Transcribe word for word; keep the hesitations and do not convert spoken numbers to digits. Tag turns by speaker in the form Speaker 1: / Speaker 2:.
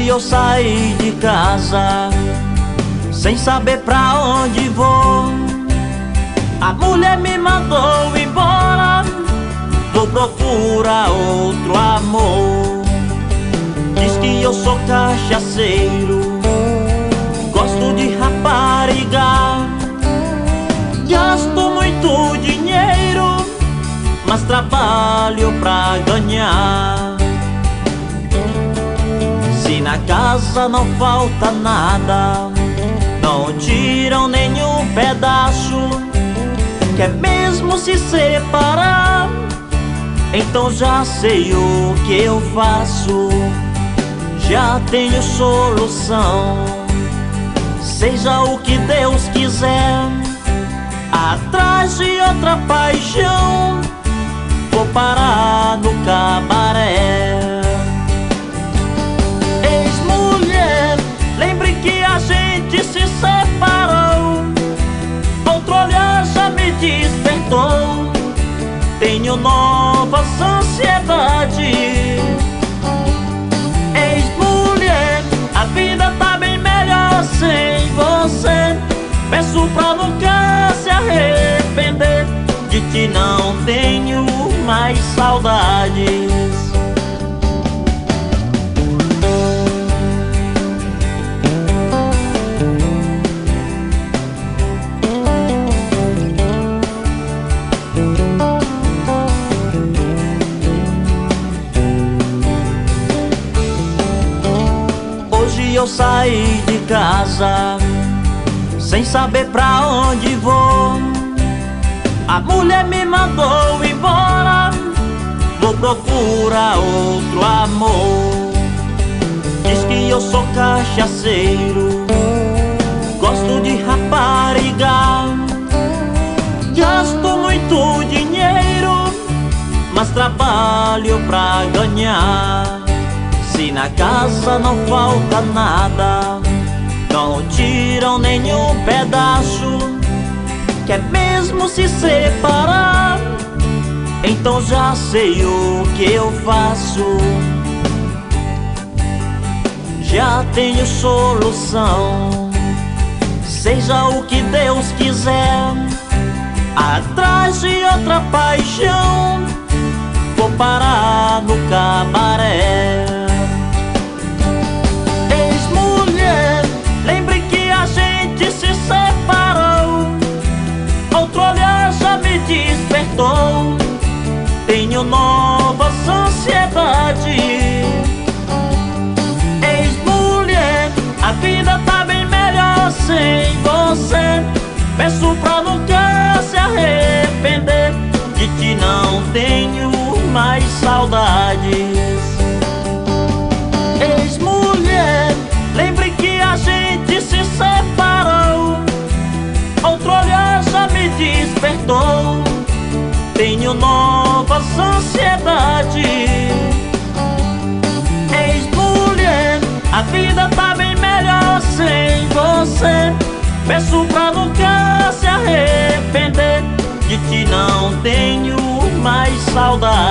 Speaker 1: Hoje eu saí de casa sem saber pra onde vou. A mulher me mandou embora, vou procurar outro amor. Diz que eu sou cachaceiro, gosto de rapariga, gasto muito dinheiro, mas trabalho pra ganhar. Se na casa não falta nada, não tiram nenhum pedaço, quer mesmo se separar, então já sei o que eu faço. Já tenho solução, seja o que Deus quiser. Atrás de outra paixão, vou parar no cabaré. Ex-mulher, lembre que a gente se separou, outro olhar já me despertou, tenho novas ansiedades. Ex-mulher, a vida tá bem melhor sem você, peço pra nunca se arrepender, de ti não tenho mais saudades. Hoje eu saí de casa sem saber pra onde vou. A mulher me mandou embora, vou procurar outro amor. Diz que eu sou cachaceiro, gosto de rapariga, gasto muito dinheiro, mas trabalho pra ganhar. Se na casa não falta nada, não tiram nenhum pedaço, quer mesmo se separar, então já sei o que eu faço. Já tenho solução, seja o que Deus quiser. Atrás de outra paixão, vou parar no cabaré. Ex-mulher, lembre que a gente se separou, outro olhar já me despertou, tenho novas ansiedades. Ex-mulher, a vida tá bem melhor sem você, peço pra nunca se arrepender, de ti não tenho mais saudades. Ex-mulher, lembre que a gente se separou, outro olhar já me despertou, tenho novas ansiedades. Ex-mulher, a vida tá bem melhor sem você, peço pra nunca se arrepender, de ti não tenho mais saudade.